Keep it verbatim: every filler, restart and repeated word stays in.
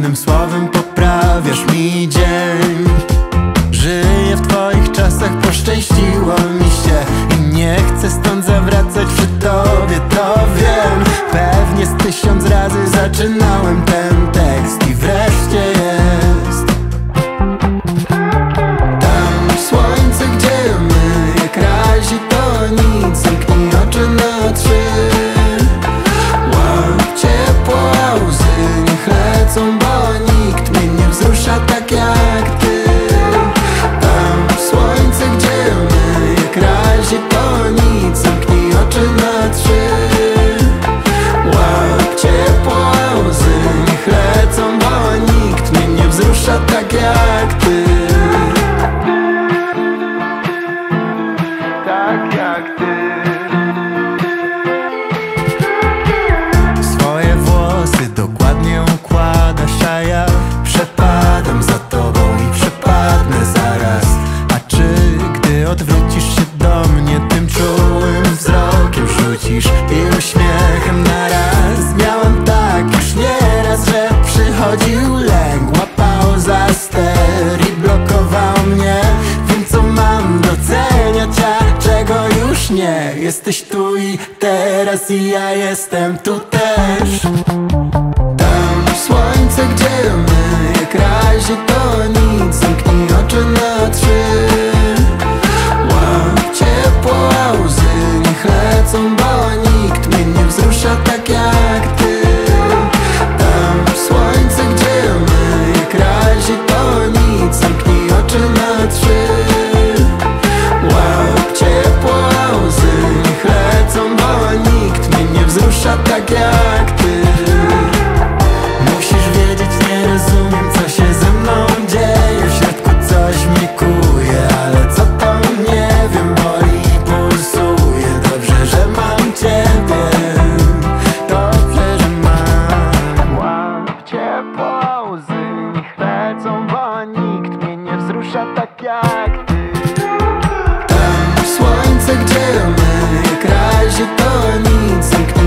jednym słowem poprawiasz mi dzień. Żyję w twoich czasach, poszczęściło mi się i nie chcę stąd zawracać przy tobie, to wiem. Pewnie z tysiąc razy zaczynałem ten tekst i wreszcie jest. Tam słońce, gdzie my, jak razi to nic, zamknij oczy na trzy. Łap ciepło, a łzy niech lecą, bo nikt mnie nie wzrusza tak jak ty. Tam słońce, gdzie my, jak razi to nic, zamknij oczy na trzy. Łap ciepło, a łzy niech lecą, bo nikt mnie nie wzrusza tak jak ty. Tak jak ty. Swoje włosy dokładnie układasz, a ja przepadam za tobą i przepadnę zaraz. A czy gdy odwrócisz się do mnie, tym czułym wzrokiem rzucisz i uśmiechem na raz? Miałem tak już nieraz, że przychodził lęk, łapał za ster i blokował mnie. Wiem, co mam doceniać, a czego już nie. Jesteś tu i teraz i ja jestem tu też. Tam słońce, gdzie my, jak razi to nic, zamknij oczy na trzy. Łap ciepło, a łzy niech lecą, bo nikt mnie nie wzrusza tak jak ty. Tam słońce, gdzie my, jak razi to nic, zamknij oczy na trzy. Łap ciepło, a łzy niech lecą, bo nikt mnie nie wzrusza tak jak ty. Musisz wiedzieć, nie rozumiem, co się ze mną dzieje. W środku coś mnie kuje, ale co to nie wiem, boli i pulsuje. Dobrze, że mam ciebie, dobrze, że mam. Łap ciepło, łzy niech lecą, bo nikt mnie nie wzrusza tak jak ty. Tam słońce, gdzie my, jak razi to nic, zamknij